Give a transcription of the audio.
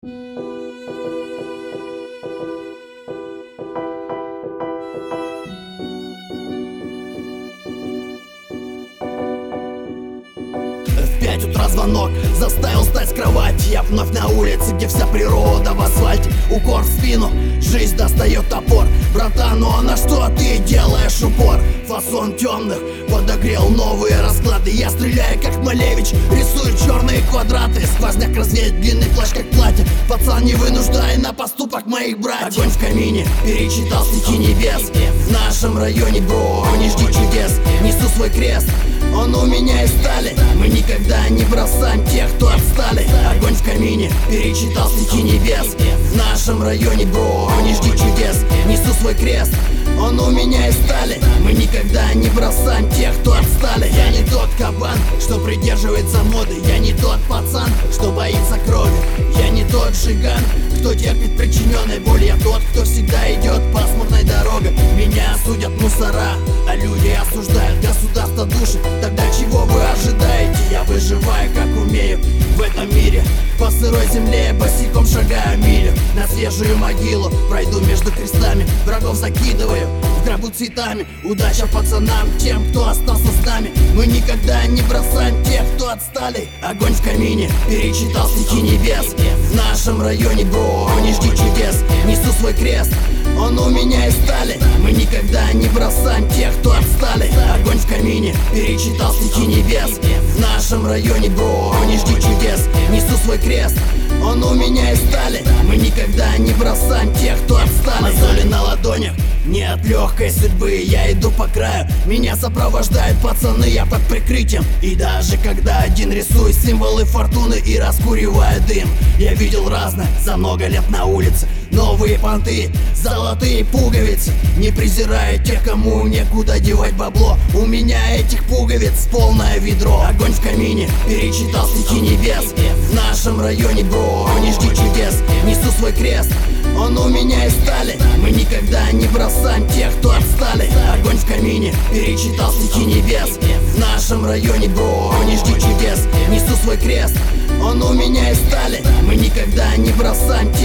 В 5 утра звонок заставил встать с кровати. Я вновь на улице, где вся природа в асфальте. Укор в спину, жизнь достает топор. Братан, ну а на что ты делаешь упор? Фасон темных подогрел новые расклады. Я стреляю как Малевич, рисую черные квадраты. Сквозняк развеет длинный плащ как платье. Пацан, не вынуждай на поступок моих братьев. Огонь в камине, перечитал стихи небес. В нашем районе, бро, не жди чудес. Несу свой крест, он у меня из стали. Мы никогда не бросаем тех, кто отстали. Огонь в камине, перечитал стихи небес. В нашем районе, бро, не жди чудес. Несу свой крест, он у меня из стали. Мы никогда не бросаем тех, кто отстали. Я не тот кабан, что придерживается моды. Я не тот пацан, что боится крови. Я не тот жиган, кто терпит причиненной боли. Я тот, кто всегда идет пасмурной дорогой. Меня осудят мусора, а люди осуждают. Государство душит, тогда чего вы ожидаете? Я выживаю как умею в этом мире. По сырой земле босиком шагаю милю. На свежую могилу пройду между крестами. Врагов закидываю в гробу цветами. Удача пацанам, тем, кто остался с нами. Мы никогда не бросаем тех, кто отстали. Огонь в камине, перечитал стихи небес. В нашем районе, бро, не жди чудес. Несу свой крест, он у меня из стали. Мы никогда не бросаем тех, кто отстали. Огонь в камине, перечитал стихи небес. В нашем районе, бро, не жди чудес. Несу свой крест, он у меня из стали. Мы никогда не бросаем тех, кто отстали. Мозоли на ладонях, не от легкой судьбы. Я иду по краю, меня сопровождают пацаны, я под прикрытием. И даже когда один рисую символы фортуны и раскуриваю дым. Я видел разное за много лет на улице. Новые понты, золотые пуговицы. Не презираю тех, кому некуда девать бабло. У меня этих пуговиц полное ведро. Огонь в камине, перечитал стихи небес. В нашем районе, бро, не жди чудес. Несу свой крест, он у меня из стали. Мы никогда не бросаем тех, кто отстали. Огонь в камине, перечитал стихи небес. В нашем районе, бро, не жди чудес. Несу свой крест, он у меня из стали. Мы никогда не бросаем